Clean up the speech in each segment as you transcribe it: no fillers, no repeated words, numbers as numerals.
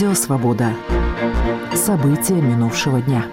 Радио «Свобода». События минувшего дня.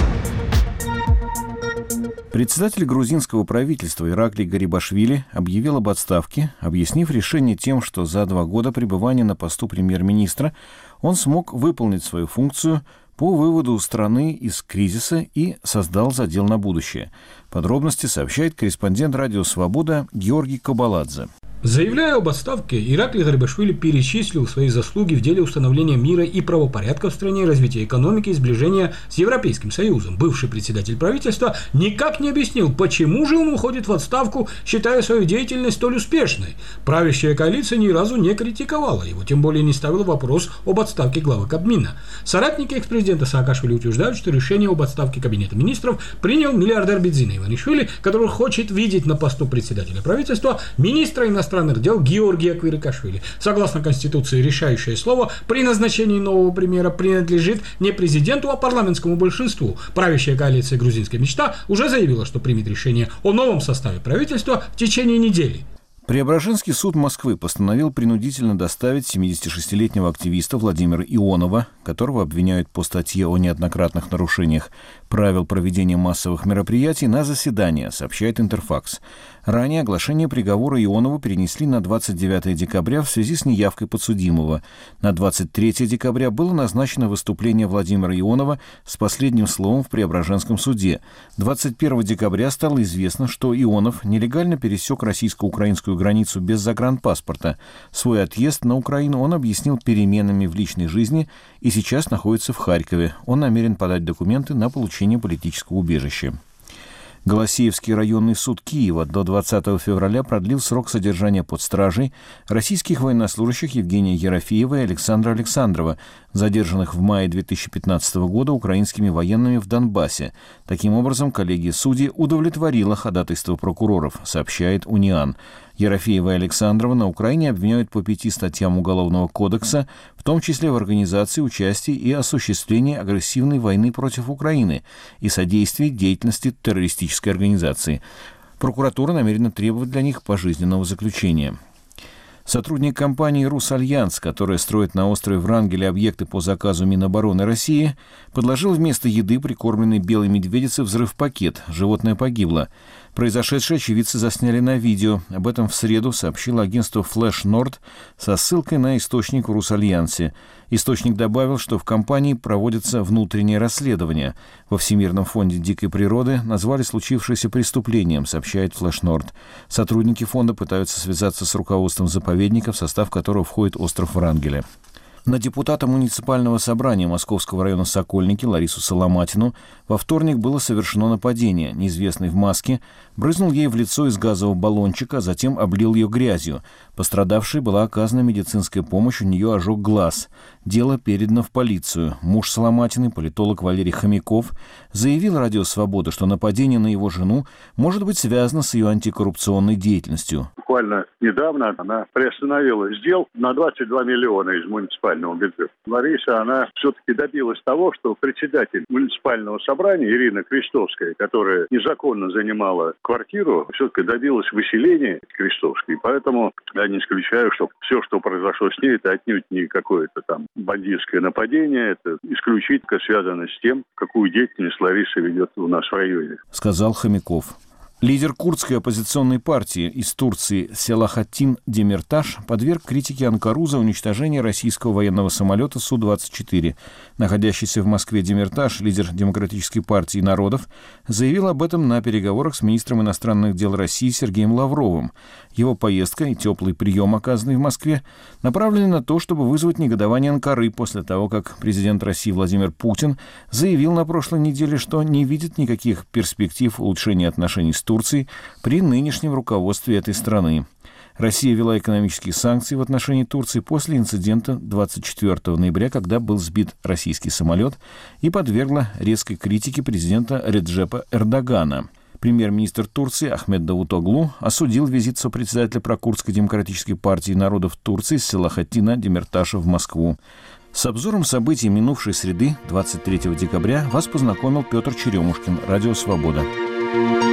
Председатель грузинского правительства Ираклий Гарибашвили объявил об отставке, объяснив решение тем, что за 2 года пребывания на посту премьер-министра он смог выполнить свою функцию по выводу страны из кризиса и создал задел на будущее. Подробности сообщает корреспондент «Радио Свобода» Георгий Кабаладзе. Заявляя об отставке, Ираклий Гарибашвили перечислил свои заслуги в деле установления мира и правопорядка в стране, развития экономики и сближения с Европейским Союзом. Бывший председатель правительства никак не объяснил, почему же он уходит в отставку, считая свою деятельность столь успешной. Правящая коалиция ни разу не критиковала его, тем более не ставила вопрос об отставке главы Кабмина. Соратники экс-президента Саакашвили утверждают, что решение об отставке Кабинета министров принял миллиардер Бидзина Иванишвили, который хочет видеть на посту председателя правительства министра иностранных дел Георгия Квирикашвили. Согласно Конституции, решающее слово при назначении нового премьера принадлежит не президенту, а парламентскому большинству. Правящая коалиция «Грузинская мечта» уже заявила, что примет решение о новом составе правительства в течение недели. Преображенский суд Москвы постановил принудительно доставить 76-летнего активиста Владимира Ионова, которого обвиняют по статье о неоднократных нарушениях правил проведения массовых мероприятий, на заседание, сообщает Интерфакс. Ранее оглашение приговора Ионову перенесли на 29 декабря в связи с неявкой подсудимого. На 23 декабря было назначено выступление Владимира Ионова с последним словом в Преображенском суде. 21 декабря стало известно, что Ионов нелегально пересек российско-украинскую границу без загранпаспорта. Свой отъезд на Украину он объяснил переменами в личной жизни и сейчас находится в Харькове. Он намерен подать документы на получение политического убежища. Голосеевский районный суд Киева до 20 февраля продлил срок содержания под стражей российских военнослужащих Евгения Ерофеева и Александра Александрова, задержанных в мае 2015 года украинскими военными в Донбассе. Таким образом, коллегия судей удовлетворила ходатайство прокуроров, сообщает Униан. Ерофеева и Александрова на Украине обвиняют по 5 статьям Уголовного кодекса, в том числе в организации, участии и осуществлении агрессивной войны против Украины и содействии деятельности террористической организации. Прокуратура намерена требовать для них пожизненного заключения. Сотрудник компании «Русальянс», которая строит на острове Врангеля объекты по заказу Минобороны России, подложил вместо еды прикормленной белой медведице взрыв-пакет. Животное погибло. Произошедшее очевидцы засняли на видео. Об этом в среду сообщило агентство Flash Nord со ссылкой на источник в «Русальянсе». Источник добавил, что в компании проводится внутреннее расследование. Во Всемирном фонде дикой природы назвали случившееся преступлением, сообщает Flash Nord. Сотрудники фонда пытаются связаться с руководством заповедника, в состав которого входит остров Врангеля. На депутата муниципального собрания Московского района Сокольники Ларису Соломатину во вторник было совершено нападение. Неизвестный в маске брызнул ей в лицо из газового баллончика, а затем облил ее грязью. Пострадавшей была оказана медицинская помощь, у нее ожог глаз. Дело передано в полицию. Муж Соломатиной, политолог Валерий Хомяков, заявил «Радио Свобода», что нападение на его жену может быть связано с ее антикоррупционной деятельностью. Буквально недавно она приостановила сделку на 22 миллиона из муниципального бюджета. Лариса, она все-таки добилась того, что председатель муниципального собрания Ирина Крестовская, которая незаконно занимала квартиру, все-таки добилась выселения Крестовской. Поэтому я не исключаю, что все, что произошло с ней, это отнюдь не какое-то там бандитское нападение, это исключительно связано с тем, какую деятельность Лариса ведет у нас в районе. Сказал Хомяков. Лидер курдской оппозиционной партии из Турции Селахаттин Демирташ подверг критике Анкару за уничтожение российского военного самолета Су-24. Находящийся в Москве Демирташ, лидер Демократической партии народов, заявил об этом на переговорах с министром иностранных дел России Сергеем Лавровым. Его поездка и теплый прием, оказанный в Москве, направлены на то, чтобы вызвать негодование Анкары после того, как президент России Владимир Путин заявил на прошлой неделе, что не видит никаких перспектив улучшения отношений с Турции при нынешнем руководстве этой страны. Россия ввела экономические санкции в отношении Турции после инцидента 24 ноября, когда был сбит российский самолет, и подвергла резкой критике президента Реджепа Эрдогана. Премьер-министр Турции Ахмед Давутоглу осудил визит сопредседателя прокурдской демократической партии народов Турции Селахаттина Демирташа в Москву. С обзором событий минувшей среды, 23 декабря, вас познакомил Петр Черемушкин, Радио Свобода.